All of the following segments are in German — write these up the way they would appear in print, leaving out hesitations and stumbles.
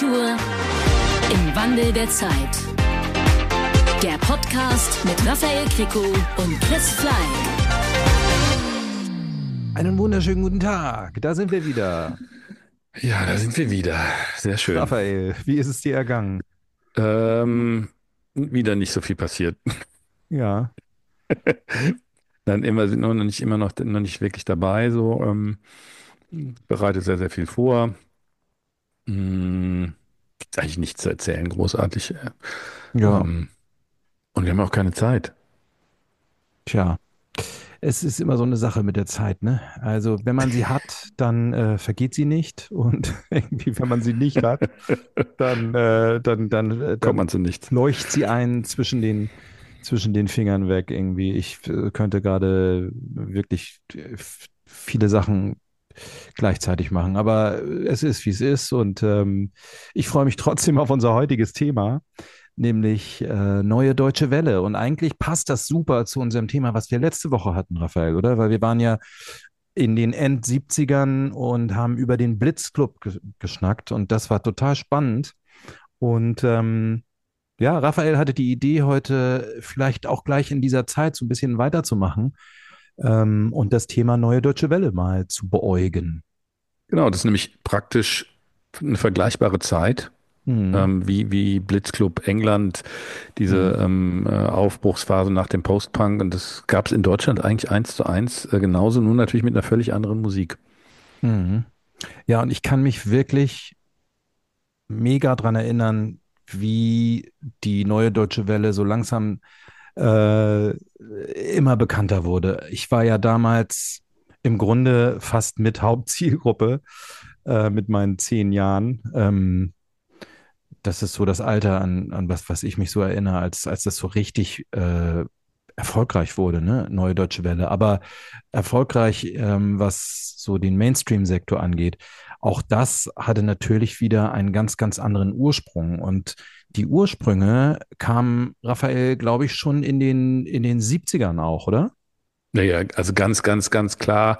Popkultur im Wandel der Zeit. Der Podcast mit Raphael Kricko und Chris Fleig. Einen wunderschönen guten Tag, da sind wir wieder. Ja, da sind wir wieder. Sehr schön. Raphael, wie ist es dir ergangen? Wieder nicht so viel passiert. Ja. Dann sind noch nicht wirklich dabei. So bereite sehr, sehr viel vor. Gibt eigentlich nichts zu erzählen, großartig. Ja, Und wir haben auch keine Zeit. tja. Es ist immer so eine Sache mit der Zeit, ne? Also, wenn man sie hat, dann vergeht sie nicht. Und irgendwie, wenn man sie nicht hat, Kommt man zu nichts. leuchtet sie einen zwischen den Fingern weg irgendwie. Ich könnte gerade wirklich viele Sachen gleichzeitig machen. Aber es ist, wie es ist. Und ich freue mich trotzdem auf unser heutiges Thema, nämlich Neue Deutsche Welle. Und eigentlich passt das super zu unserem Thema, was wir letzte Woche hatten, Raphael, oder? Weil wir waren ja in den End-70ern und haben über den Blitzclub geschnackt. Und das war total spannend. Und ja, Raphael hatte die Idee, heute vielleicht auch gleich in dieser Zeit so ein bisschen weiterzumachen und das Thema Neue Deutsche Welle mal zu beäugen. Genau, das ist nämlich praktisch eine vergleichbare Zeit. Mhm. Wie Blitzclub England, diese Mhm. Aufbruchsphase nach dem Post-Punk. Und das gab es in Deutschland eigentlich 1:1 genauso, nur natürlich mit einer völlig anderen Musik. Mhm. Ja, und ich kann mich wirklich mega dran erinnern, wie die Neue Deutsche Welle so langsam äh, immer bekannter wurde. Ich war ja damals im Grunde fast mit Hauptzielgruppe mit meinen 10 Jahren. Das ist so das Alter, an was ich mich so erinnere, als das so richtig erfolgreich wurde, ne? Neue Deutsche Welle. Aber erfolgreich, was so den Mainstream-Sektor angeht. Auch das hatte natürlich wieder einen ganz, ganz anderen Ursprung. Und die Ursprünge kamen, Raphael, glaube ich, schon in den 70ern auch, oder? Naja, also ganz, ganz, ganz klar.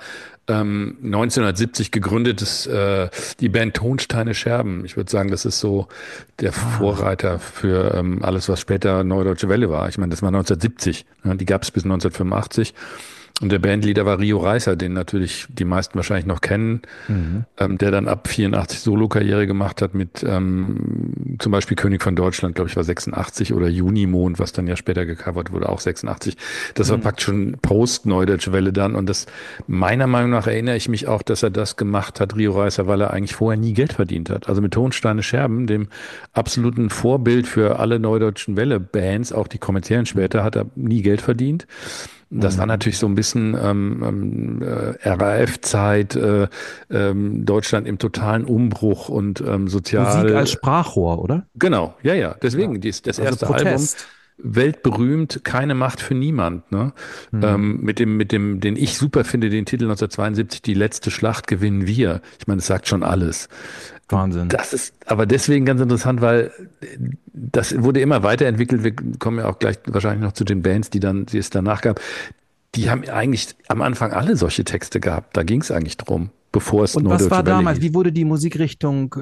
1970 gegründet ist die Band Tonsteine Scherben. Ich würde sagen, das ist so der Ah, Vorreiter für alles, was später Neue Deutsche Welle war. Ich meine, das war 1970. Ne? Die gab es bis 1985. Und der Bandleader war Rio Reißer, den natürlich die meisten wahrscheinlich noch kennen, mhm. der dann ab 84 Solo-Karriere gemacht hat mit zum Beispiel König von Deutschland, glaube ich, war 86 oder Junimond, was dann ja später gecovert wurde, auch 86. Das war Mhm. praktisch schon Post-Neudeutsche Welle dann und das meiner Meinung nach erinnere ich mich auch, dass er das gemacht hat, Rio Reißer, weil er eigentlich vorher nie Geld verdient hat. Also mit Tonsteine Scherben, dem absoluten Vorbild für alle Neudeutschen Welle-Bands, auch die kommerziellen später, hat er nie Geld verdient. Das war Mhm. natürlich so ein bisschen RAF-Zeit, Deutschland im totalen Umbruch und Musik als sozial. Sprachrohr, oder? Genau, ja, ja. Ja. Deswegen das Also erste Album, Protest. weltberühmt, keine Macht für niemand. Ne? Mhm. Den ich super finde, den Titel 1972, Die letzte Schlacht gewinnen wir. Ich meine, das sagt schon alles. Wahnsinn. Das ist aber deswegen ganz interessant, weil das wurde immer weiterentwickelt. Wir kommen ja auch gleich wahrscheinlich noch zu den Bands, die es danach gab. Die haben eigentlich am Anfang alle solche Texte gehabt. Da ging es eigentlich drum, bevor es Und was war Neudeutsche Welle damals, hieß. wie wurde die Musikrichtung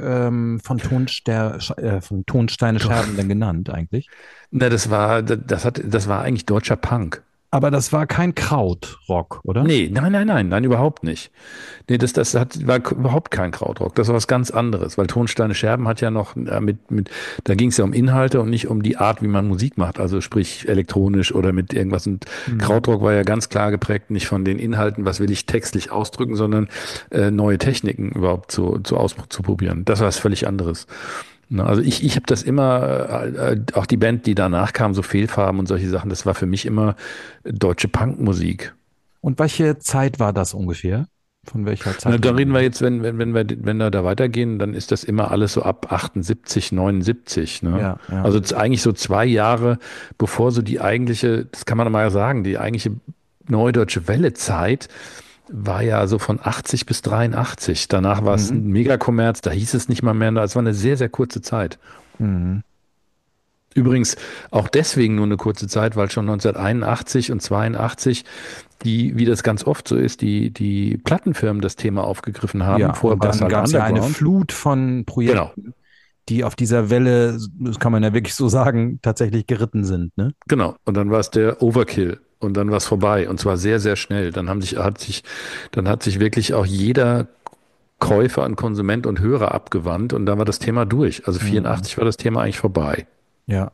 von Tonsteine Scherben denn genannt eigentlich? Na, das war eigentlich deutscher Punk. Aber das war kein Krautrock, oder? Nee, nein, überhaupt nicht. Nee, war überhaupt kein Krautrock. Das war was ganz anderes, weil Tonsteine Scherben hat ja noch da ging es ja um Inhalte und nicht um die Art, wie man Musik macht, also sprich elektronisch oder mit irgendwas. Und Mhm. Krautrock war ja ganz klar geprägt, nicht von den Inhalten, was will ich textlich ausdrücken, sondern neue Techniken überhaupt zu probieren. Das war was völlig anderes. Ne, also ich habe das immer, auch die Band, die danach kam, so Fehlfarben und solche Sachen, das war für mich immer deutsche Punkmusik. Und welche Zeit war das ungefähr? Von welcher Na, da Zeitlinie? reden wir jetzt, wenn wir da weitergehen, dann ist das immer alles so ab 78, 79, ne? Ja, ja. Also eigentlich so 2 Jahre, bevor so die eigentliche, das kann man mal sagen, die eigentliche Neudeutsche Welle-Zeit war ja so von 80 bis 83. Danach war es Mhm. ein Megakommerz, da hieß es nicht mal mehr, es war eine sehr, sehr kurze Zeit. Mhm. Übrigens auch deswegen nur eine kurze Zeit, weil schon 1981 und 82 wie das ganz oft so ist, die Plattenfirmen das Thema aufgegriffen haben. Ja, Vorher und war es dann halt gab es ja eine Underground. Flut von Genau. Projekten, die auf dieser Welle, das kann man ja wirklich so sagen, tatsächlich geritten sind, ne? Genau. Und dann war es der Overkill. Und dann war es vorbei. Und zwar sehr, sehr schnell. Dann hat sich wirklich auch jeder Käufer und Konsument und Hörer abgewandt. Und dann war das Thema durch. Also Mhm. 84 war das Thema eigentlich vorbei. Ja.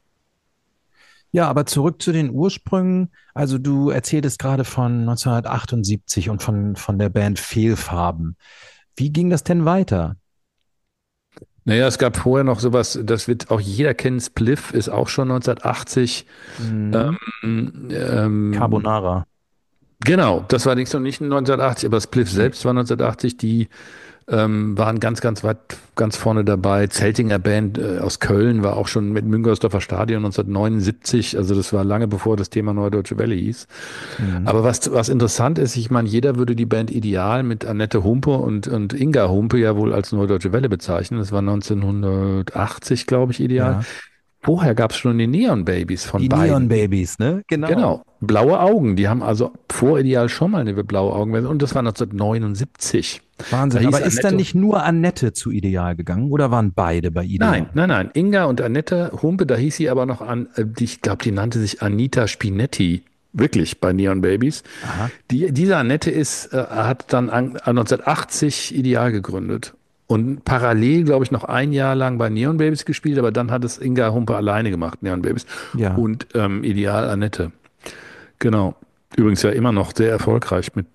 Ja, aber zurück zu den Ursprüngen. Also du erzähltest gerade von 1978 und von der Band Fehlfarben. Wie ging das denn weiter? Naja, es gab vorher noch sowas, das wird auch jeder kennen. Spliff ist auch schon 1980. Mhm. Ähm, ähm, Carbonara. genau, das war nicht 1980, aber Spliff Nee. selbst war 1980. Die waren ganz weit, ganz vorne dabei. Zeltinger Band aus Köln war auch schon mit Müngersdorfer Stadion 1979. Also das war lange bevor das Thema Neue Deutsche Welle hieß. Mhm. Aber was interessant ist, ich meine, jeder würde die Band Ideal mit Annette Humpe und Inga Humpe ja wohl als Neue Deutsche Welle bezeichnen. Das war 1980, glaube ich, Ideal. Ja. Vorher gab es schon die Neon Babies von Die Neon beiden. Babies, ne? Genau. Genau, blaue Augen. Die haben also vor Ideal schon mal eine blaue Augen. Und das war 1979. Da Wahnsinn. hieß Aber ist dann Annette. nicht nur Annette zu Ideal gegangen oder waren beide bei Nein, Ideal? nein, nein. Inga und Annette Humpe, da hieß sie aber noch ich glaube, die nannte sich Anita Spinetti. Wirklich bei Neon Babies. Aha. Diese Annette hat dann 1980 Ideal gegründet. Und parallel, glaube ich, noch ein Jahr lang bei Neon Babies gespielt, aber dann hat es Inga Humpe alleine gemacht, Neon Babies. Ja. Und Ideal Annette. Genau. Übrigens ja immer noch sehr erfolgreich mit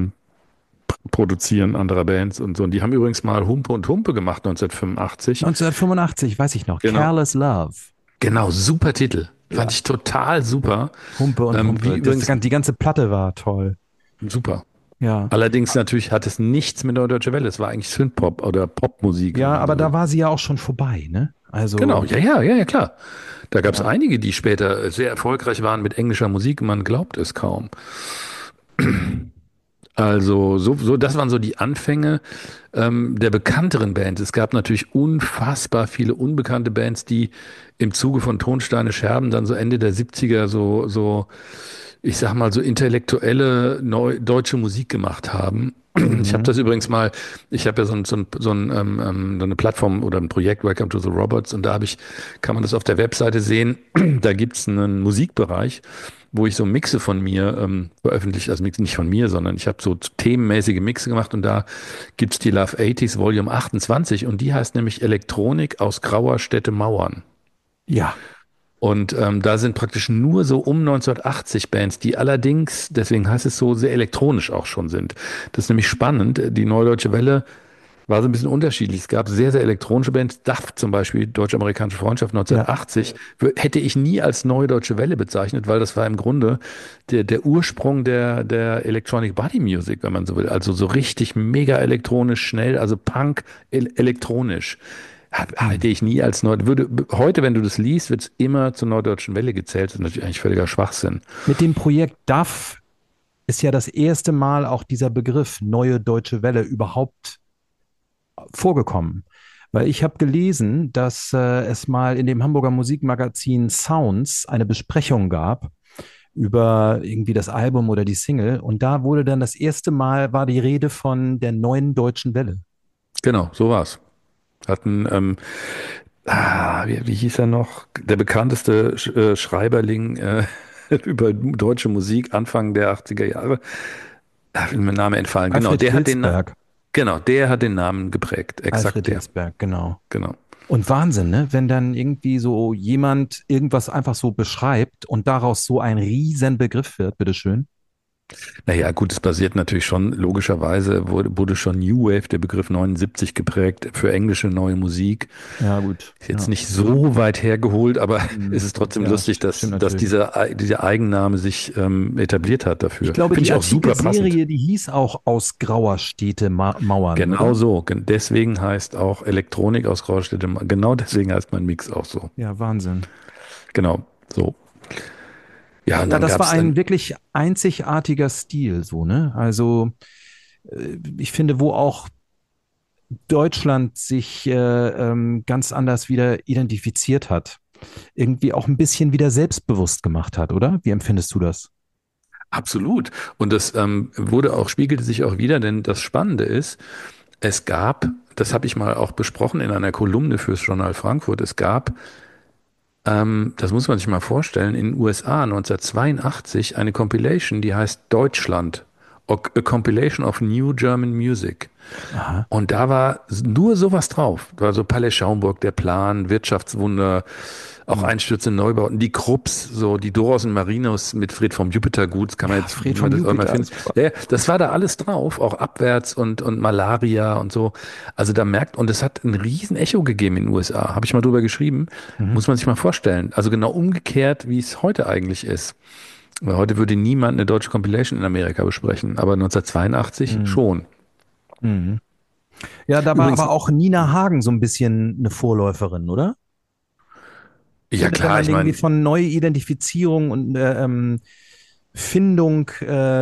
Produzieren anderer Bands und so. Und die haben übrigens mal Humpe und Humpe gemacht 1985. 1985, weiß ich noch. Genau. Careless Love. Genau, super Titel. Fand Ja. ich total super. Humpe und Wie Humpe. übrigens, Die ganze Platte war toll. super. Ja. Allerdings natürlich hat es nichts mit der Deutsche Welle. Es war eigentlich Synthpop oder Popmusik, wenn Ja, man aber so will. da war sie ja auch schon vorbei, ne? Genau, Also, ja, klar. Da gab es ja. einige, die später sehr erfolgreich waren mit englischer Musik. Man glaubt es kaum. Also das waren so die Anfänge der bekannteren Bands. Es gab natürlich unfassbar viele unbekannte Bands, die im Zuge von Tonsteine Scherben dann so Ende der 70er ich sag mal, so intellektuelle deutsche Musik gemacht haben. Ich habe Mhm. das übrigens mal, ich habe ja so eine Plattform oder ein Projekt, Welcome to the Robots, und kann man das auf der Webseite sehen. Da gibt's einen Musikbereich, wo ich so Mixe von mir veröffentlicht, also Mixe nicht von mir, sondern ich habe so themenmäßige Mixe gemacht und da gibt's die Love 80s Volume 28 und die heißt nämlich Elektronik aus grauer Städte Mauern. Ja. Und da sind praktisch nur so um 1980 Bands, die allerdings, deswegen heißt es so, sehr elektronisch auch schon sind. Das ist nämlich spannend. Die Neue Deutsche Welle war so ein bisschen unterschiedlich. Es gab sehr, sehr elektronische Bands. DAF zum Beispiel, Deutsch-Amerikanische Freundschaft Ja. 1980, hätte ich nie als Neue Deutsche Welle bezeichnet, weil das war im Grunde der Ursprung der Electronic Body Music, wenn man so will. Also so richtig mega elektronisch, schnell, also Punk elektronisch. Halte Hm. ich nie als heute, wenn du das liest, wird es immer zur Norddeutschen Welle gezählt. Das ist natürlich eigentlich völliger Schwachsinn. Mit dem Projekt DAF ist ja das erste Mal auch dieser Begriff Neue Deutsche Welle überhaupt vorgekommen. Weil ich habe gelesen, dass es mal in dem Hamburger Musikmagazin Sounds eine Besprechung gab über irgendwie das Album oder die Single. Und da wurde dann das erste Mal, war die Rede von der neuen deutschen Welle. Genau, so war's. Hatten, wie hieß er noch? Der bekannteste Schreiberling über deutsche Musik Anfang der 80er Jahre. Will mir der Name entfallen. Alfred Hilsberg. Genau, der hat den Namen geprägt. Alfred Exakt der. Hilsberg, genau. Genau. Und Wahnsinn, ne? Wenn dann irgendwie so jemand irgendwas einfach so beschreibt und daraus so ein riesen Begriff wird, bitteschön. Naja, gut, es basiert natürlich schon, logischerweise wurde schon New Wave, der Begriff 79 geprägt für englische neue Musik. Ja, gut. Ist jetzt Ja. nicht so weit hergeholt, aber es Hm. ist trotzdem Ja, lustig, stimmt dass natürlich. dieser Eigenname sich etabliert hat Ich dafür. glaube, Finde die ich auch super antike passend. Serie, die hieß auch Aus grauer Städte Mauern, Genau oder? so. Deswegen heißt auch Elektronik aus Graustädte, genau deswegen heißt mein Mix auch so. Ja, Wahnsinn. Genau, so. Ja, und Ja, dann das war gab's dann, ein wirklich einzigartiger Stil, so, ne? Also, ich finde, wo auch Deutschland sich ganz anders wieder identifiziert hat, irgendwie auch ein bisschen wieder selbstbewusst gemacht hat, oder? Wie empfindest du das? absolut. Und das spiegelte sich auch wieder, denn das Spannende ist, Es gab, das habe ich mal auch besprochen in einer Kolumne fürs Journal Frankfurt, es gab, das muss man sich mal vorstellen, in den USA 1982 eine Compilation, die heißt Deutschland, A Compilation of New German Music. Aha. Und da war nur sowas drauf. Da war so Palais Schaumburg, der Plan, Wirtschaftswunder, auch Hm. Einstürze, Neubauten, die Krupps, so die Doros und Marinos mit Fred vom Jupitergut, das kann man Ja, jetzt, Fred wie man vom das auch immer Jupiter, findet. super. Ja, ja, das war da alles drauf, auch Abwärts und Malaria und so. Also da merkt, und es hat ein riesen Echo gegeben in den USA, habe ich mal drüber geschrieben, Mhm. muss man sich mal vorstellen. Also genau umgekehrt, wie es heute eigentlich ist. Weil heute würde niemand eine deutsche Compilation in Amerika besprechen, aber 1982 Mhm. schon. Mhm. Ja, da war Übrigens, aber auch Nina Hagen so ein bisschen eine Vorläuferin, oder? Ich ja finde, wenn klar, man ich irgendwie meine, von Neuidentifizierung und Findung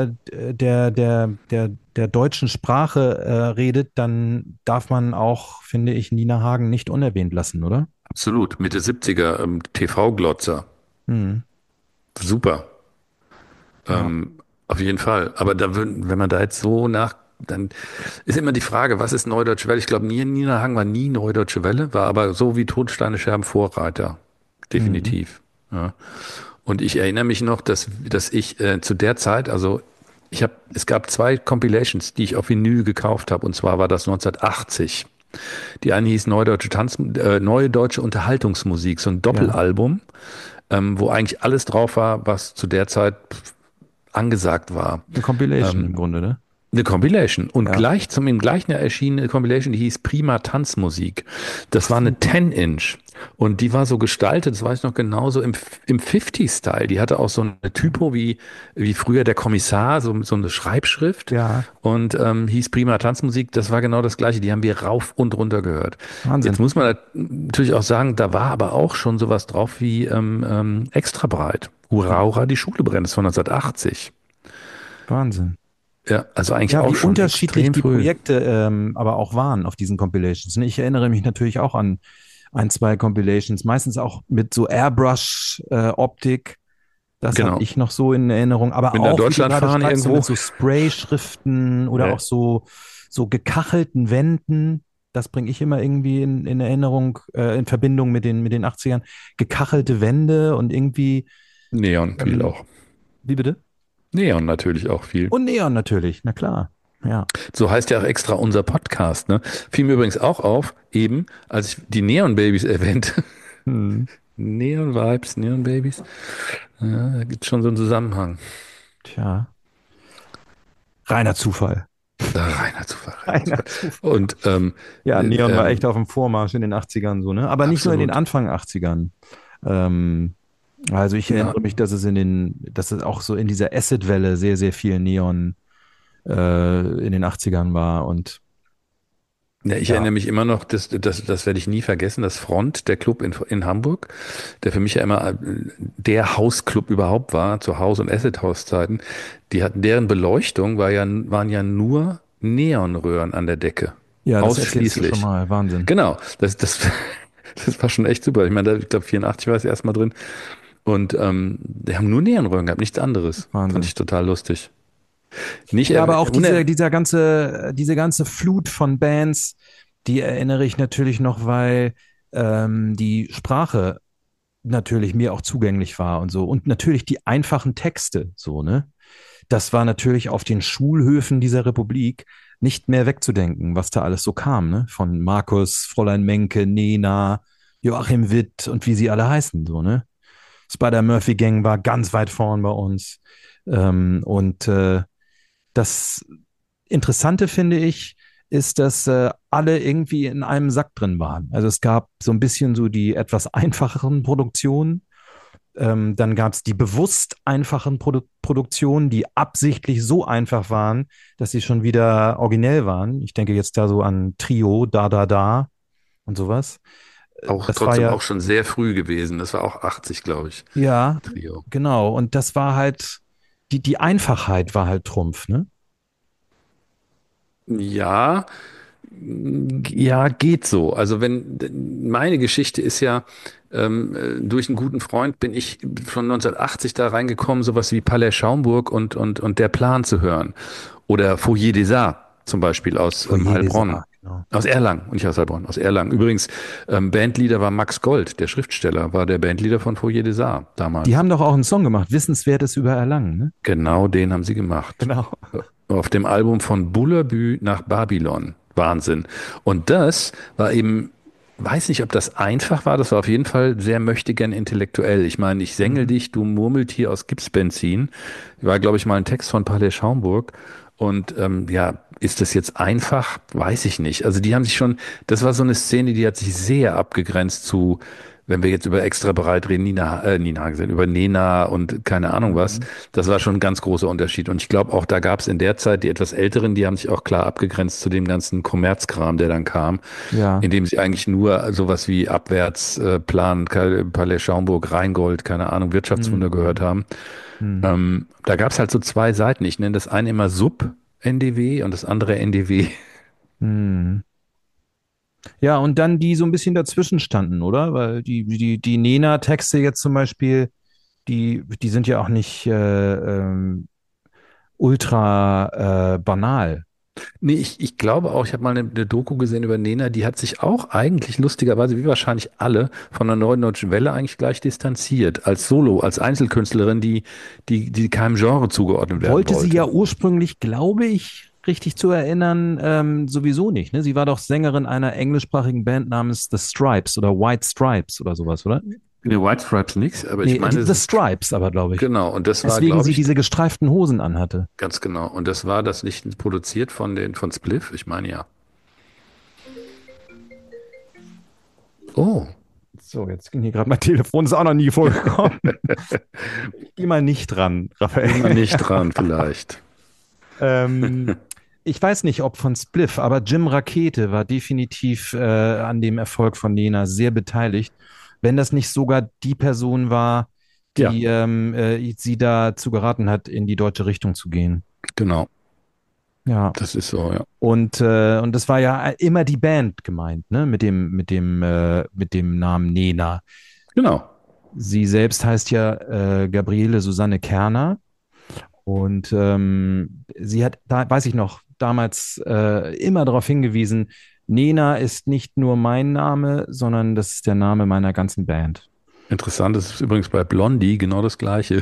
der deutschen Sprache redet, dann darf man auch, finde ich, Nina Hagen nicht unerwähnt lassen, oder? absolut, Mitte 70er, TV-Glotzer. Hm. Super. Ja. Auf jeden Fall. Aber da würden, wenn man da jetzt so nach, dann ist immer die Frage, was ist Neudeutsche Welle? Ich glaube, Nina Hagen war nie Neudeutsche Welle, war aber so wie Todsteine Scherben Vorreiter. Hm. Definitiv. Ja. Und ich erinnere mich noch, dass ich zu der Zeit, also es gab zwei Compilations, die ich auf Vinyl gekauft habe, und zwar war das 1980. Die eine hieß Neue Deutsche Unterhaltungsmusik, so ein Ja. Doppelalbum, wo eigentlich alles drauf war, was zu der Zeit angesagt war. Eine Compilation Ähm, im Grunde, ne? eine Compilation. Und Ja. im gleichen Jahr erschien eine Compilation, die hieß Prima Tanzmusik. Das war eine Prima. 10-Inch. Und die war so gestaltet, das weiß ich noch genauso, im 50-Style. Die hatte auch so eine Typo wie früher der Kommissar, so eine Schreibschrift. Ja, Und hieß Prima Tanzmusik. Das war genau das Gleiche. Die haben wir rauf und runter gehört. Jetzt Wahnsinn. muss man natürlich auch sagen, da war aber auch schon sowas drauf wie Extra breit. Hurra, hurra, die Schule brennt. Das ist von 1980. Wahnsinn. Ja, also eigentlich Ja, auch wie schon unterschiedlich extrem die früh. Projekte aber auch waren auf diesen Compilations. Ne? Ich erinnere mich natürlich auch an ein, zwei Compilations, meistens auch mit so Airbrush-Optik. Das habe Genau. ich noch so in Erinnerung. Aber Mit einer auch, wie du gerade Deutschlandfahne schreibst, so mit irgendwo. so Spray-Schriften oder Ja. auch so gekachelten Wänden. Das bringe ich immer irgendwie in Erinnerung, in Verbindung mit den 80ern. Gekachelte Wände und irgendwie, Neon viel ähm, auch. wie bitte? Neon natürlich auch viel. Und Neon natürlich, na klar. Ja. So heißt ja auch extra unser Podcast, ne? Fiel mir übrigens auch auf, eben, als ich die Neon Babys erwähnte. Hm. Neon Vibes, Neon Babys. Ja, da gibt es schon so einen Zusammenhang. Tja, reiner Zufall. Reiner Zufall, reiner Reiner Zufall. Zufall. Und Ja, äh, Neon war echt ähm, auf dem Vormarsch in den 80ern so, ne? Aber nicht nur in den absolut. Anfang 80ern. Ähm, also ich Ja, erinnere mich, dass es auch so in dieser Acid-Welle sehr, sehr viel Neon in den 80ern war. Und ja, ich ja, erinnere mich immer noch, das werde ich nie vergessen, das Front, der Club in Hamburg, der für mich ja immer der Hausclub überhaupt war, zu Haus- und Acid-House-Zeiten, deren Beleuchtung waren ja nur Neonröhren an der Decke. ja, das erzählst du schon Ausschließlich. mal. Wahnsinn. Genau, das war schon echt super. Ich meine, ich glaube 84 war es erstmal drin und die haben nur Neonröhren gehabt, nichts anderes. Fand ich Wahnsinn. total lustig. Nicht, Ja, aber auch uner diese ganze Flut von Bands, die erinnere ich natürlich noch, weil die Sprache natürlich mir auch zugänglich war und so. Und natürlich die einfachen Texte, so, ne? Das war natürlich auf den Schulhöfen dieser Republik nicht mehr wegzudenken, was da alles so kam, ne? Von Markus, Fräulein Menke, Nena, Joachim Witt und wie sie alle heißen, so, ne? Spider-Murphy-Gang war ganz weit vorn bei uns. Und das Interessante finde ich, ist, dass alle irgendwie in einem Sack drin waren. Also es gab so ein bisschen so die etwas einfacheren Produktionen, dann gab es die bewusst einfachen Produktionen, die absichtlich so einfach waren, dass sie schon wieder originell waren. Ich denke jetzt da so an Trio, Da Da Da und sowas. auch Das war trotzdem ja, auch schon sehr früh gewesen. Das war auch 80, glaube ich. ja, Trio. genau. Und das war halt, die Einfachheit war halt Trumpf, ne? Ja, ja, geht so. Also meine Geschichte ist ja, durch einen guten Freund bin ich schon 1980 da reingekommen, sowas wie Palais Schaumburg und der Plan zu hören. Oder Foyer des Arts. zum Beispiel aus Foyer des Heilbronn. Arts, genau. Aus Erlangen, nicht aus Heilbronn, aus Erlangen. Übrigens, Bandleader war Max Gold, der Schriftsteller, war der Bandleader von Foyer des Arts Die damals. haben doch auch einen Song gemacht, Wissenswertes über Erlangen, ne? Genau den haben sie gemacht. Genau. Auf dem Album von Bullabü nach Babylon. Wahnsinn. Und das war eben, weiß nicht, ob das einfach war, das war auf jeden Fall sehr möchtegern intellektuell. Ich meine, ich sängel Mhm. dich, du Murmeltier aus Gipsbenzin. War, glaube ich, mal ein Text von Palais Schaumburg. Und ja, ist das jetzt einfach? Weiß ich nicht. Also die haben sich schon, das war so eine Szene, die hat sich sehr abgegrenzt zu, wenn wir jetzt über extra bereit reden, Nina Hagen, über Nena und keine Ahnung was. Mhm. Das war schon ein ganz großer Unterschied. Und ich glaube auch, da gab es in der Zeit die etwas Älteren, die haben sich auch klar abgegrenzt zu dem ganzen Kommerzkram, der dann kam, Ja. indem sie eigentlich nur sowas wie Abwärtsplan, Palais Schaumburg, Rheingold, keine Ahnung, Wirtschaftswunder gehört Mhm. haben. Mhm. Da gab es halt so zwei Seiten. Ich nenne das eine immer Sub-NDW und das andere NDW. Mhm. Ja, und dann die so ein bisschen dazwischen standen, oder? Weil die Nena-Texte jetzt zum Beispiel, die sind ja auch nicht ultra banal. Nee, ich glaube auch, ich habe mal eine Doku gesehen über Nena, die hat sich auch eigentlich lustigerweise, wie wahrscheinlich alle, von der Neuen Deutschen Welle eigentlich gleich distanziert. Als Solo, als Einzelkünstlerin, die keinem Genre zugeordnet werden Wollte sie ja wollte. ursprünglich, glaube ich, richtig zu erinnern, sowieso nicht. Ne? Sie war doch Sängerin einer englischsprachigen Band namens The Stripes oder White Stripes oder sowas, oder? Nee, White Stripes nix, aber ich Nee, meine, The Stripes aber, glaube ich. genau, und das war, Deswegen glaube sie ich, diese gestreiften Hosen anhatte. ganz genau. Und das war das nicht produziert von Spliff? Ich meine ja. Oh, So, jetzt ging hier gerade mein Telefon, ist auch noch nie vorgekommen. Geh mal nicht dran, geh mal Raphael. nicht dran, vielleicht. Ähm, ich weiß nicht, ob von Spliff, aber Jim Rakete war definitiv an dem Erfolg von Nena sehr beteiligt. Wenn das nicht sogar die Person war, Ja, die sie dazu geraten hat, in die deutsche Richtung zu gehen. genau. Ja. Das ist so, ja. Und das war ja immer die Band gemeint, ne? Mit dem Namen Nena. Genau. Sie selbst heißt ja Gabriele Susanne Kerner. Und sie hat, da weiß ich noch, damals immer darauf hingewiesen, Nena ist nicht nur mein Name, sondern das ist der Name meiner ganzen Band. Interessant, das ist übrigens bei Blondie genau das Gleiche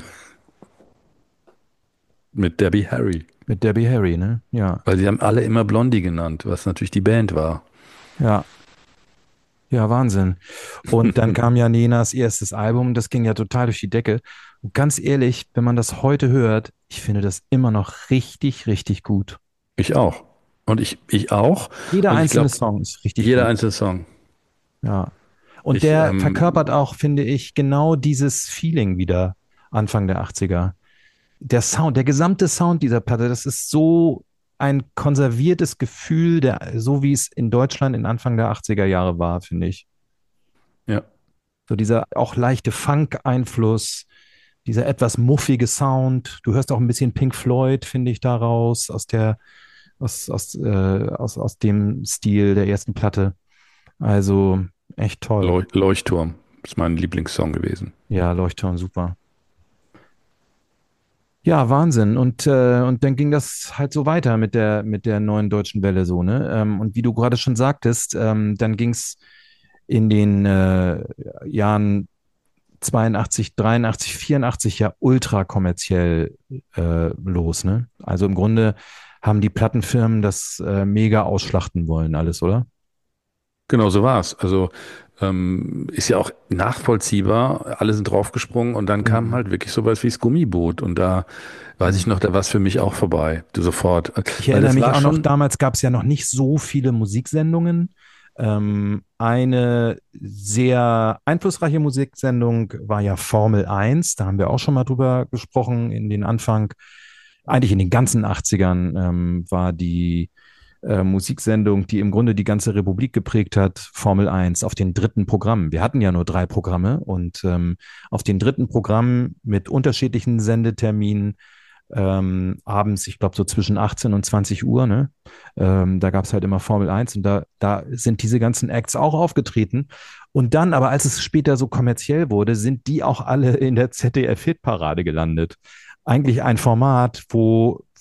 mit Debbie Harry. Mit Debbie Harry, ne? Ja, Weil sie haben alle immer Blondie genannt, was natürlich die Band war. ja, ja, Wahnsinn. Und dann kam ja Nenas erstes Album, das ging ja total durch die Decke. Und ganz ehrlich, wenn man das heute hört, ich finde das immer noch richtig, richtig gut. Ich auch. Und ich auch. Jeder Und ich einzelne glaube, Song ist richtig jeder gut. einzelne Song. Ja. Und Ich, der verkörpert auch, finde ich, genau dieses Feeling wieder Anfang der 80er. Der Sound, der gesamte Sound dieser Platte, das ist so ein konserviertes Gefühl, so wie es in Deutschland in Anfang der 80er Jahre war, finde ich. ja, So dieser auch leichte Funk-Einfluss, dieser etwas muffige Sound. Du hörst auch ein bisschen Pink Floyd, finde ich, daraus, aus dem Stil der ersten Platte. Also echt toll. Leuchtturm ist mein Lieblingssong gewesen. Ja, Leuchtturm, super. Ja, Wahnsinn. Und dann ging das halt so weiter mit der neuen deutschen Welle so, ne? Und wie du gerade schon sagtest, dann ging es in den Jahren 82, 83, 84 ja ultra kommerziell los, ne? Also im Grunde haben die Plattenfirmen das mega ausschlachten wollen, alles, oder? Genau so war's. Also ist ja auch nachvollziehbar. Alle sind draufgesprungen und dann kam Mhm. halt wirklich sowas wie das Gummiboot. Und da weiß ich noch, da war es für mich auch vorbei. Du sofort. Ich Weil erinnere das mich war auch noch, schon, damals gab es ja noch nicht so viele Musiksendungen. Eine sehr einflussreiche Musiksendung war ja Formel Eins. Da haben wir auch schon mal drüber gesprochen. Eigentlich in den ganzen 80ern war die Musiksendung, die im Grunde die ganze Republik geprägt hat, Formel Eins auf den dritten Programmen. Wir hatten ja nur drei Programme und auf den dritten Programmen mit unterschiedlichen Sendeterminen abends, ich glaube so zwischen 18 und 20 Uhr, ne? Da gab es halt immer Formel Eins und da sind diese ganzen Acts auch aufgetreten. Und dann, aber als es später so kommerziell wurde, sind die auch alle in der ZDF-Hitparade gelandet. Eigentlich ein Format, wo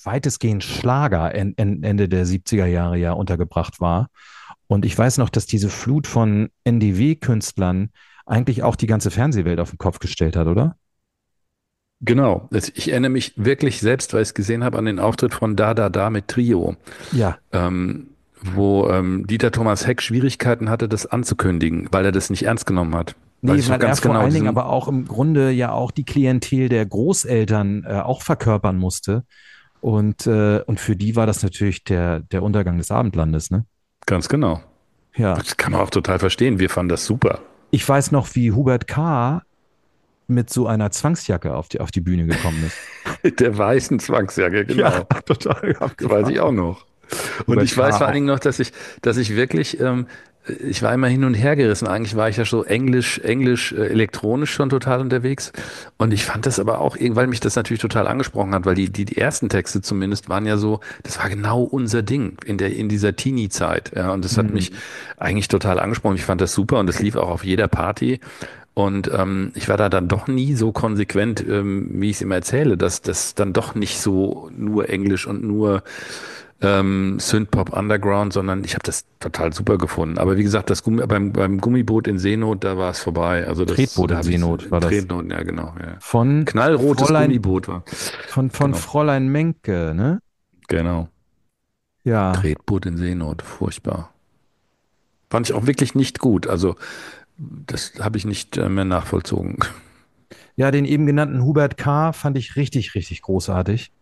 weitestgehend Schlager Ende der 70er Jahre ja untergebracht war. Und ich weiß noch, dass diese Flut von NDW-Künstlern eigentlich auch die ganze Fernsehwelt auf den Kopf gestellt hat, oder? Genau. Ich erinnere mich wirklich selbst, weil ich es gesehen habe, an den Auftritt von Da Da Da mit Trio, Ja. ähm, wo Dieter Thomas Heck Schwierigkeiten hatte, das anzukündigen, weil er das nicht ernst genommen hat. Weiß Nee, ich noch weil er ganz vor genau, allen Dingen diesen, aber auch im Grunde ja auch die Klientel der Großeltern auch verkörpern musste. Und für die war das natürlich der Untergang des Abendlandes, ne? ganz genau. Ja. Das kann man auch total verstehen. Wir fanden das super. Ich weiß noch, wie Hubert K. mit so einer Zwangsjacke auf die Bühne gekommen ist. Der weißen Zwangsjacke, Ja, genau. total Das weiß abgefahren. ich auch noch. Und Hubert ich weiß K. vor allen auch. Dingen noch, dass ich wirklich, ich war immer hin und her gerissen. Eigentlich war ich ja so elektronisch schon total unterwegs. Und ich fand das aber auch, weil mich das natürlich total angesprochen hat, weil die ersten Texte zumindest waren ja so, das war genau unser Ding in dieser Teenie-Zeit. Ja, und das hat mich Hm. eigentlich total angesprochen. Ich fand das super und das lief auch auf jeder Party. Und ich war da dann doch nie so konsequent, wie ich es immer erzähle, dass das dann doch nicht so nur Englisch und nur Synthpop Underground, sondern ich habe das total super gefunden. Aber wie gesagt, beim Gummiboot in Seenot, da war es vorbei. Also Tretboot da in habe ich Seenot war das. Tretnot, ja genau. Ja. Von Knallrotes Fräulein, Gummiboot war. von Genau, Fräulein Menke, ne? genau. Ja. Tretboot in Seenot, furchtbar. Fand ich auch wirklich nicht gut. Also das habe ich nicht mehr nachvollzogen. Ja, den eben genannten Hubert K. fand ich richtig, richtig großartig.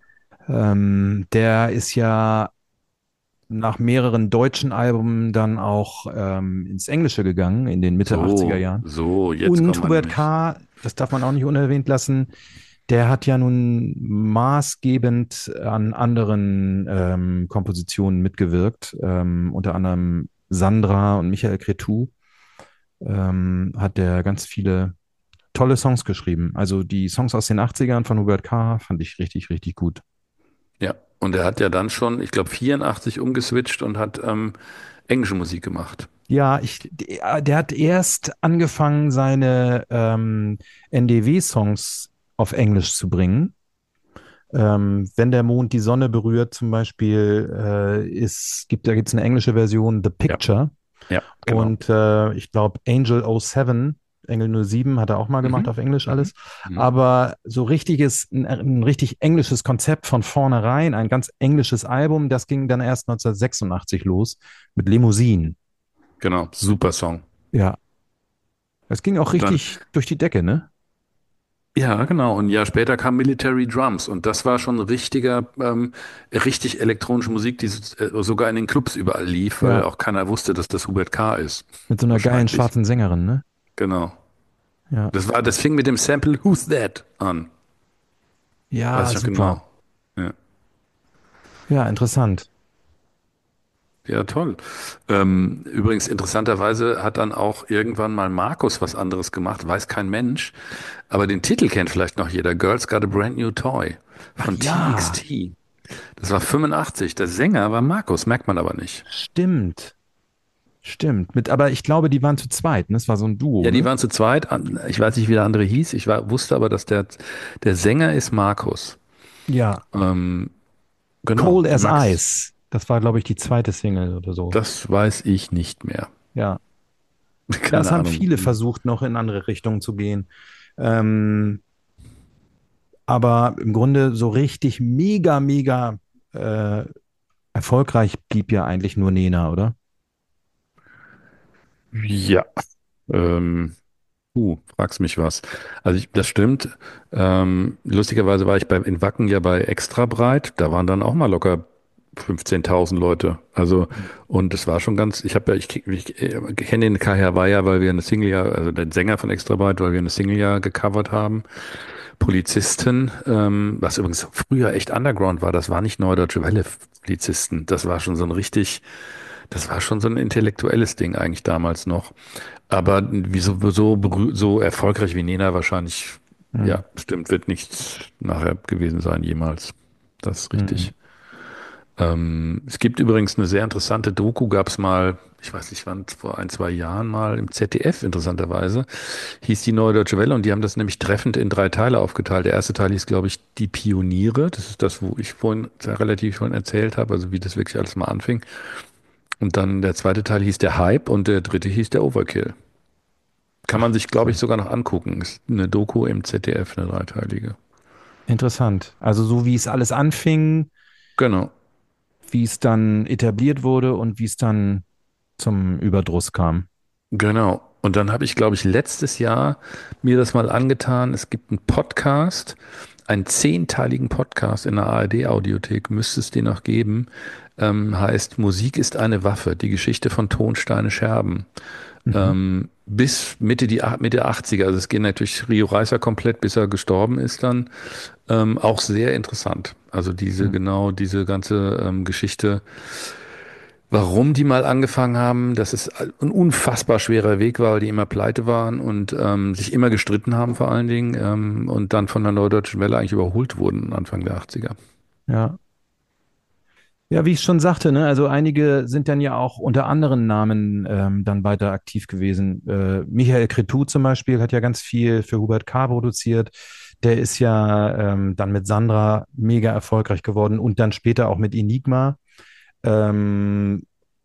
Der ist ja nach mehreren deutschen Alben dann auch ins Englische gegangen, in den Mitte 80er Jahren. Jetzt kommt Und man Hubert nämlich. K., das darf man auch nicht unerwähnt lassen, der hat ja nun maßgebend an anderen Kompositionen mitgewirkt, unter anderem Sandra und Michael Cretu, hat der ganz viele tolle Songs geschrieben. Also die Songs aus den 80ern von Hubert K. fand ich richtig, richtig gut. Ja, und er hat ja dann schon, ich glaube, 84 umgeswitcht und hat englische Musik gemacht. Ja, der hat erst angefangen, seine NDW-Songs auf Englisch zu bringen. Wenn der Mond die Sonne berührt, zum Beispiel, da gibt's eine englische Version, The Ja, Picture. ja, genau. Und ich glaube, Angel 07, Engel 07 hat er auch mal gemacht Mhm. auf Englisch Mhm. alles. Mhm. Aber ein richtig englisches Konzept von vornherein, ein ganz englisches Album, das ging dann erst 1986 los mit Limousine. Genau, super Song. Ja, das ging auch Und dann, richtig durch die Decke, ne? ja, genau. Und ein Jahr später kam Military Drums und das war schon richtig elektronische Musik, die sogar in den Clubs überall lief, weil Ja, auch keiner wusste, dass das Hubert K. ist. mit so einer geilen Wahrscheinlich. schwarzen Sängerin, ne? Genau. Ja. Das fing mit dem Sample Who's That an. Weiß Ja, ich noch super. genau. Ja. Ja, interessant. Ja, toll. Übrigens, interessanterweise hat dann auch irgendwann mal Markus was anderes gemacht, weiß kein Mensch, aber den Titel kennt vielleicht noch jeder. Girls Got a Brand New Toy Ach von ja, TXT. Das war 85. Der Sänger war Markus, merkt man aber nicht. stimmt. Stimmt. Aber ich glaube, die waren zu zweit, ne? Es war so ein Duo, Ja, die ne? waren zu zweit. Ich weiß nicht, wie der andere hieß. Wusste aber, dass der Sänger ist Markus. Ja. Ähm, genau. Cold as Max, Ice. Das war, glaube ich, die zweite Single oder so. das weiß ich nicht mehr. Ja. Ja, es Keine haben Ahnung. viele versucht, noch in andere Richtungen zu gehen. Ähm, aber im Grunde so richtig mega, mega äh, erfolgreich blieb ja eigentlich nur Nena, oder? Ja. Ähm, fragst mich was. Also das stimmt. Lustigerweise war ich in Wacken ja bei Extra Breit. Da waren dann auch mal locker 15.000 Leute. Also, und es war schon ganz, ich kenne den Kai Hawaii, weil wir eine Single ja, also den Sänger von Extra Breit, weil wir eine Single ja gecovert haben. Polizisten, was übrigens früher echt Underground war, das war nicht Neudeutsche Welle Polizisten. Das war schon so ein intellektuelles Ding eigentlich damals noch. Aber so erfolgreich wie Nena wahrscheinlich, Hm. ja, stimmt, wird nichts nachher gewesen sein, jemals. Das ist Hm. richtig. Es gibt übrigens eine sehr interessante Doku, gab es mal, ich weiß nicht wann, vor 1, 2 Jahren mal im ZDF, interessanterweise, hieß die Neue Deutsche Welle und die haben das nämlich treffend in 3 Teile aufgeteilt. Der erste Teil hieß, glaube ich, Die Pioniere. Das ist das, wo ich vorhin relativ schon erzählt habe, also wie das wirklich alles mal anfing. Und dann der zweite Teil hieß Der Hype und der dritte hieß Der Overkill. Kann man sich, glaube ich, Cool. sogar noch angucken. Ist eine Doku im ZDF, eine dreiteilige. Interessant. Also so wie es alles anfing, Genau. wie es dann etabliert wurde und wie es dann zum Überdruss kam. Genau. Und dann habe ich, glaube ich, letztes Jahr mir das mal angetan. Es gibt einen Podcast, einen 10-teiligen Podcast in der ARD-Audiothek, müsste es den noch geben. Heißt Musik ist eine Waffe, die Geschichte von Tonsteine Scherben. Mhm. Bis Mitte 80er. Also es geht natürlich Rio Reiser komplett, bis er gestorben ist dann. Auch sehr interessant. Also Mhm. genau diese ganze Geschichte. Warum die mal angefangen haben, dass es ein unfassbar schwerer Weg war, weil die immer pleite waren und sich immer gestritten haben vor allen Dingen und dann von der Neudeutschen Welle eigentlich überholt wurden Anfang der 80er. Ja. Ja, wie ich schon sagte, ne, also einige sind dann ja auch unter anderen Namen dann weiter aktiv gewesen. Michael Cretu zum Beispiel hat ja ganz viel für Hubert K. produziert. Der ist ja dann mit Sandra mega erfolgreich geworden und dann später auch mit Enigma. Ähm,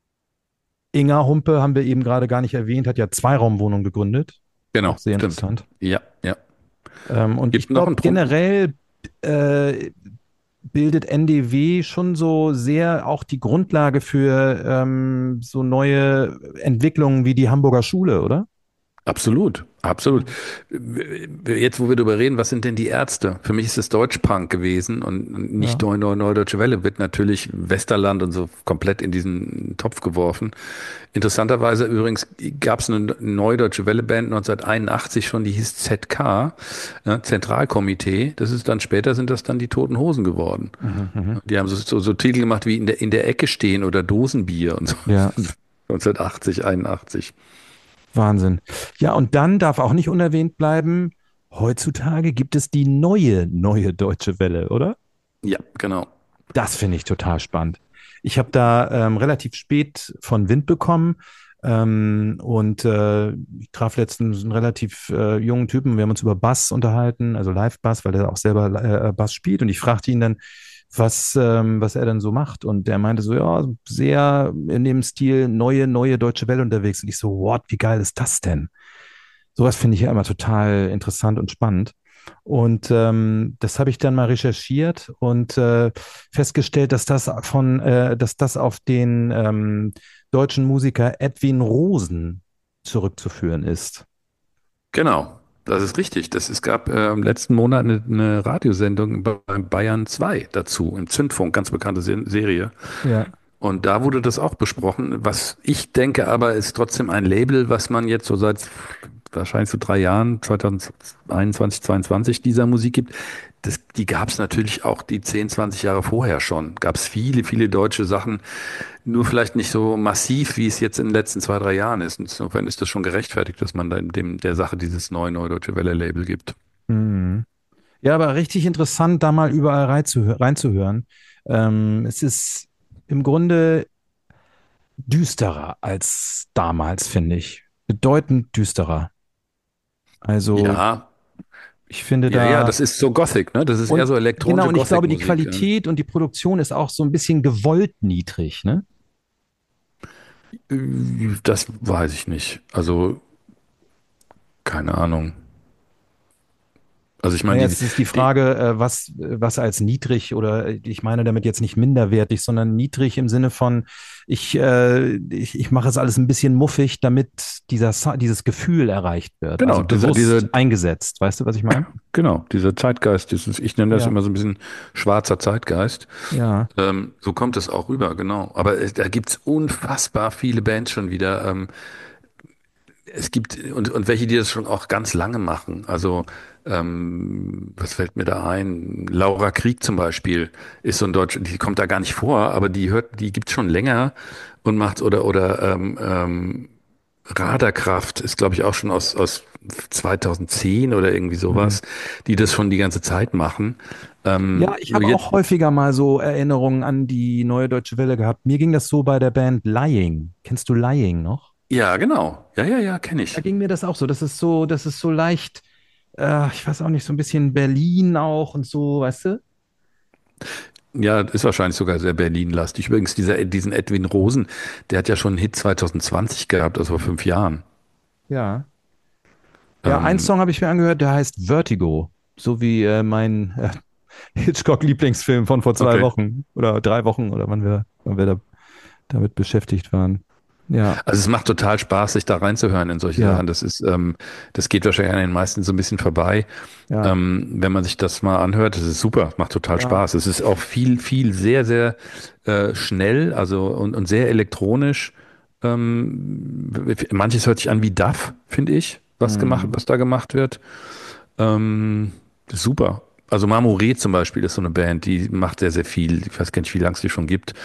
Inga Humpe haben wir eben gerade gar nicht erwähnt, hat ja Zweiraumwohnungen gegründet. Genau, Auch sehr stimmt. interessant. Ja, ja. Und ich Gibt noch glaube, ein Pro. generell äh, bildet NDW schon so sehr auch die Grundlage für so neue Entwicklungen wie die Hamburger Schule, oder? Absolut, absolut. Jetzt, wo wir darüber reden, was sind denn die Ärzte? Für mich ist es Deutschpunk gewesen und nicht Ja. Neue Deutsche Welle, wird natürlich Westerland und so komplett in diesen Topf geworfen. Interessanterweise übrigens gab es eine Neue Deutsche Welle Band 1981 schon, die hieß ZK, Zentralkomitee. Das ist dann später sind das dann die Toten Hosen geworden. Mhm, mhm. Die haben so Titel gemacht wie in der Ecke stehen oder Dosenbier und so. Ja, 1980, 81. Wahnsinn. Ja, und dann darf auch nicht unerwähnt bleiben, heutzutage gibt es die neue Deutsche Welle, oder? Ja, genau. Das finde ich total spannend. Ich habe da relativ spät von Wind bekommen und ich traf letztens einen relativ jungen Typen. Wir haben uns über Bass unterhalten, also Live-Bass, weil er auch selber Bass spielt. Und ich fragte ihn dann, was er dann so macht. Und der meinte so, ja, sehr in dem Stil neue Deutsche Welle unterwegs. Und ich so, what, wie geil ist das denn? Sowas finde ich ja immer total interessant und spannend. Und das habe ich dann mal recherchiert und festgestellt, dass das auf den deutschen Musiker Edwin Rosen zurückzuführen ist. Genau, das ist richtig. Es gab im letzten Monat eine Radiosendung bei Bayern 2 dazu, im Zündfunk, ganz bekannte Serie. Ja. Und da wurde das auch besprochen. Was ich denke aber, ist trotzdem ein Label, was man jetzt so seit wahrscheinlich so 3 Jahren, 2021, 22, dieser Musik gibt. Die gab es natürlich auch die 10, 20 Jahre vorher schon. Gab es viele, viele deutsche Sachen, nur vielleicht nicht so massiv, wie es jetzt in den letzten 2, 3 Jahren ist. Insofern ist das schon gerechtfertigt, dass man da der Sache dieses Neue Deutsche Welle Label gibt. Mhm. Ja, aber richtig interessant, da mal überall reinzuhören. Es ist im Grunde düsterer als damals, finde ich. Bedeutend düsterer. Also Ja, ich finde ja, da, das ist so Gothic, ne? Das ist eher und so genau, elektronische und ich glaube, die Gothic-Musik. Qualität und die Produktion ist auch so ein bisschen gewollt niedrig, ne? Das weiß ich nicht. Also, keine Ahnung. Also ich Naja, meine, es ist die die, Frage, was als niedrig oder ich meine damit jetzt nicht minderwertig, sondern niedrig im Sinne von, ich mache es alles ein bisschen muffig, damit dieses Gefühl erreicht wird. Also genau, bewusst eingesetzt. Weißt du, was ich meine? genau, dieser Zeitgeist, ich nenne das Ja, immer so ein bisschen schwarzer Zeitgeist. ja. So kommt es auch rüber, genau. Aber da gibt's unfassbar viele Bands schon wieder. Es gibt, und welche, die das schon auch ganz lange machen. Also, was fällt mir da ein? Laura Krieg zum Beispiel ist so ein Deutsch, die kommt da gar nicht vor, aber die gibt's schon länger und macht, Radarkraft ist, glaube ich, auch schon aus 2010 oder irgendwie Mhm. sowas, die das schon die ganze Zeit machen. Ja, ich Nur habe jetzt, auch häufiger mal so Erinnerungen an die Neue Deutsche Welle gehabt. Mir ging das so bei der Band Lying. Kennst du Lying noch? ja, genau. Ja, ja, ja, kenne Da ich. ging mir das auch so. Das ist so leicht, ich weiß auch nicht, so ein bisschen Berlin auch und so, weißt du? Ja, ist wahrscheinlich sogar sehr Berlin-lastig. Übrigens, diesen Edwin Rosen, der hat ja schon einen Hit 2020 gehabt, also vor 5 Jahren. Ja. Ja, einen Ähm, Song habe ich mir angehört, der heißt Vertigo. So wie mein Hitchcock-Lieblingsfilm von vor zwei okay. Wochen oder 3 Wochen oder wann wir damit beschäftigt waren. Ja, Also es macht total Spaß, sich da reinzuhören in solche ja, Sachen. Das geht wahrscheinlich an den meisten so ein bisschen vorbei. ja, Wenn man sich das mal anhört, das ist super, macht total ja. Spaß. Es ist auch viel, sehr, sehr schnell, also und sehr elektronisch. Manches hört sich an wie Duff, finde ich, Mhm. was da gemacht wird. Super. Also Marmoret zum Beispiel ist so eine Band, die macht sehr, sehr viel. Ich weiß gar nicht, wie lange es die schon gibt.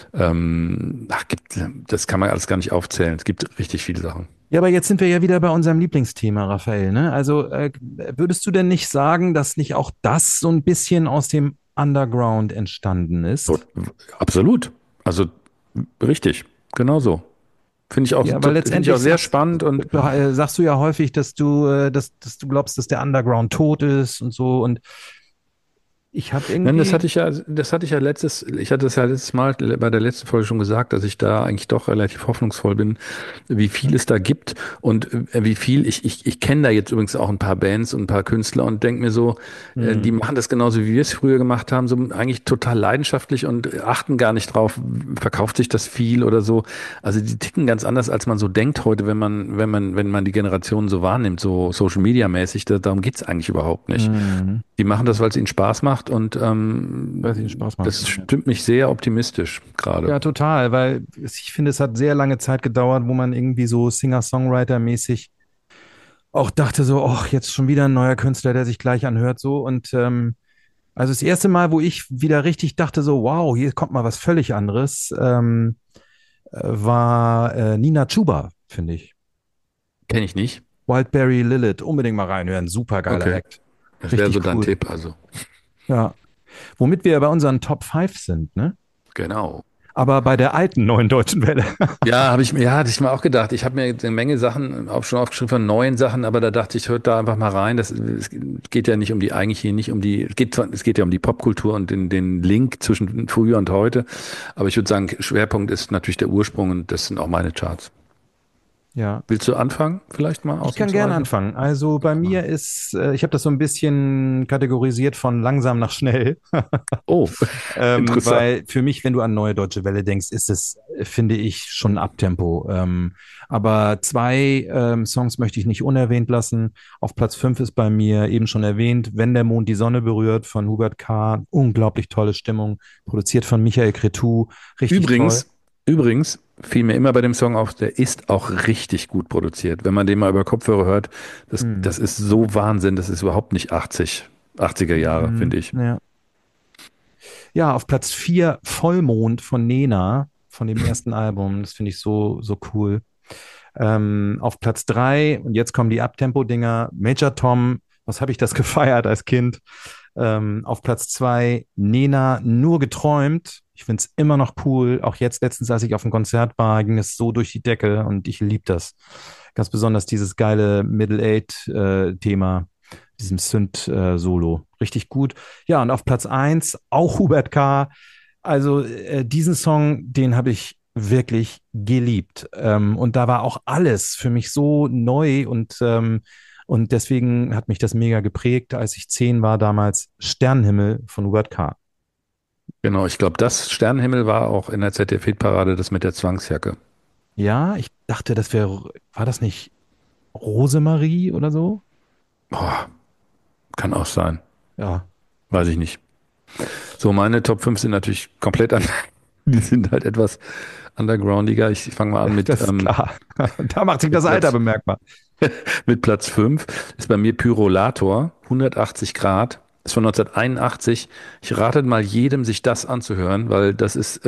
Das kann man alles gar nicht aufzählen. Es gibt richtig viele Sachen. Ja, aber jetzt sind wir ja wieder bei unserem Lieblingsthema, Raphael, ne? Also, würdest du denn nicht sagen, dass nicht auch das so ein bisschen aus dem Underground entstanden Tot, ist? absolut. Also richtig. Genau so. Ja, weil Finde ich auch letztendlich sehr spannend und sagst du ja häufig, dass du glaubst, dass der Underground tot ist und so. Und ich habe nein, irgendwie, ich hatte das ja letztes Mal bei der letzten Folge schon gesagt, dass ich da eigentlich doch relativ hoffnungsvoll bin, wie viel es da gibt und wie viel, ich kenne da jetzt übrigens auch ein paar Bands und ein paar Künstler und denke mir so, die hm, machen das genauso wie wir es früher gemacht haben, so eigentlich total leidenschaftlich und achten gar nicht drauf, verkauft sich das viel oder so. Also die ticken ganz anders, als man so denkt heute, wenn man die Generation so wahrnimmt, so Social Media mäßig, darum geht's eigentlich überhaupt nicht. hm, Die machen das, weil es ihnen Spaß macht und weil es ihnen Spaß macht. das stimmt mich sehr optimistisch gerade. Ja, total, weil ich finde, es hat sehr lange Zeit gedauert, wo man irgendwie so Singer-Songwriter-mäßig auch dachte so, ach, jetzt schon wieder ein neuer Künstler, der sich gleich anhört so. Und also das erste Mal, wo ich wieder richtig dachte so, wow, hier kommt mal was völlig anderes, war Nina Chuba, finde ich. Kenne ich nicht. Wildberry Lilith, unbedingt mal reinhören, super geiler Okay. Act. Das wäre so Richtig dein cool. Tipp, also. Ja. Womit wir ja bei unseren Top 5 sind, ne? Genau. Aber bei der alten neuen deutschen Welle. Hatte ich mir auch gedacht. Ich habe mir eine Menge Sachen auch schon aufgeschrieben von neuen Sachen, aber da dachte ich, hört da einfach mal rein. Es geht ja nicht um die, eigentlich hier nicht um die, es geht ja um die Popkultur und den Link zwischen früher und heute. Aber ich würde sagen, Schwerpunkt ist natürlich der Ursprung und das sind auch meine Charts. Ja. Willst du anfangen, vielleicht mal Ich kann gerne ausnahmsweise? anfangen. Also bei Mach mal. mir ist, ich habe das so ein bisschen kategorisiert von langsam nach schnell. Oh, interessant. Weil für mich, wenn du an Neue Deutsche Welle denkst, ist es, finde ich, schon ein Abtempo. Aber zwei Songs möchte ich nicht unerwähnt lassen. Auf Platz 5 ist bei mir eben schon erwähnt, Wenn der Mond die Sonne berührt von Hubert K. Unglaublich tolle Stimmung, produziert von Michael Cretu, richtig toll. Übrigens fiel mir immer bei dem Song auf, der ist auch richtig gut produziert. Wenn man den mal über Kopfhörer hört, Hm. das ist so Wahnsinn, das ist überhaupt nicht 80er Jahre, Hm, finde ich. ja. Ja, auf Platz 4 Vollmond von Nena, von dem ersten Album. Das finde ich so cool. Auf Platz 3 und jetzt kommen die Abtempo-Dinger, Major Tom, was habe ich das gefeiert als Kind? Auf Platz 2 Nena, nur geträumt. Ich finde es immer noch cool. Auch jetzt letztens, als ich auf dem Konzert war, ging es so durch die Decke und ich liebe das. Ganz besonders dieses geile Middle-Eight-Thema, diesem Synth-Solo. Richtig gut. Ja, und auf Platz 1 auch Hubert K. Also diesen Song, den habe ich wirklich geliebt. Und da war auch alles für mich so neu und deswegen hat mich das mega geprägt, als ich 10 war damals. Sternenhimmel von Hubert K. Genau, ich glaube, das Sternenhimmel war auch in der ZDF-Hitparade das mit der Zwangsjacke. Ja, ich dachte, war das nicht Rosemarie oder so? Boah, kann auch sein. Ja, Weiß ich nicht. So, meine Top 5 sind natürlich komplett an. Die sind halt etwas undergroundiger. Ich fange mal an das ist klar. Da macht sich mit das Alter Platz bemerkbar. Mit Platz 5 ist bei mir Pyrolator, 180 Grad, ist von 1981. Ich rate mal jedem, sich das anzuhören, weil das ist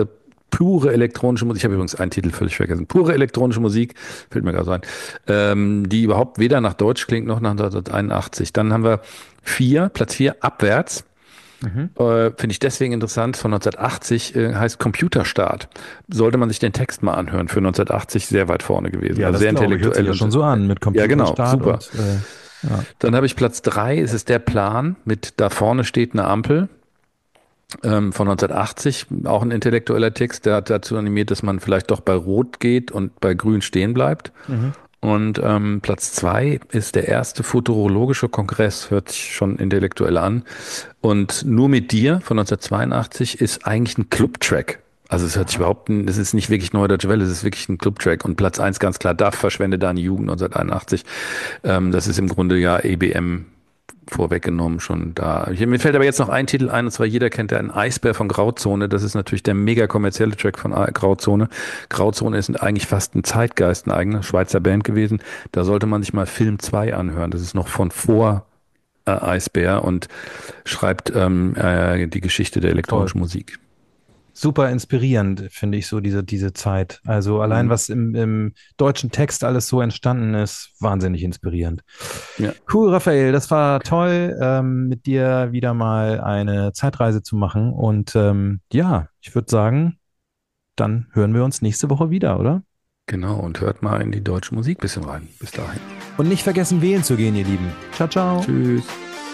pure elektronische Musik. Ich habe übrigens einen Titel völlig vergessen. Pure elektronische Musik, fällt mir gerade so ein, die überhaupt weder nach Deutsch klingt noch nach 1981. Dann haben wir Platz 4, Abwärts. Finde ich deswegen interessant, von 1980 heißt Computerstart. Sollte man sich den Text mal anhören, für 1980 sehr weit vorne gewesen. Ja, also das sehr intellektuell. Hört sich ja schon so an mit Computerstart. Ja, genau, super. Ja. Dann habe ich Platz 3, es ist der Plan, mit da vorne steht eine Ampel. Von 1980, auch ein intellektueller Text, der hat dazu animiert, dass man vielleicht doch bei Rot geht und bei Grün stehen bleibt. Und Platz 2 ist der erste futurologische Kongress, hört sich schon intellektuell an. Und Nur mit dir von 1982 ist eigentlich ein Clubtrack. Also es hört sich überhaupt, das ist nicht wirklich Neue Deutsche Welle, es ist wirklich ein Clubtrack. Und Platz 1 ganz klar, DAF, Verschwende deine Jugend 1981. Das ist im Grunde ja EBM vorweggenommen schon da. Mir fällt aber jetzt noch ein Titel ein, und zwar jeder kennt ja einen Eisbär von Grauzone. Das ist natürlich der mega kommerzielle Track von Grauzone. Grauzone ist eigentlich fast ein Zeitgeist, eine eigene Schweizer Band gewesen. Da sollte man sich mal Film 2 anhören. Das ist noch von vor Eisbär und schreibt die Geschichte der elektronischen Musik. Super inspirierend, finde ich so, diese Zeit. Also allein was im deutschen Text alles so entstanden ist, wahnsinnig inspirierend. Ja. Cool, Raphael, das war toll, mit dir wieder mal eine Zeitreise zu machen. Und ja, ich würde sagen, dann hören wir uns nächste Woche wieder, oder? Genau, und hört mal in die deutsche Musik ein bisschen rein. Bis dahin. Und nicht vergessen, wählen zu gehen, ihr Lieben. Ciao, ciao. Tschüss.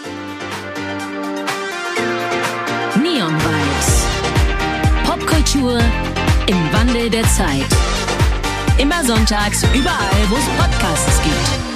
Neon Vibes. Popkultur im Wandel der Zeit. Immer sonntags überall, wo es Podcasts gibt.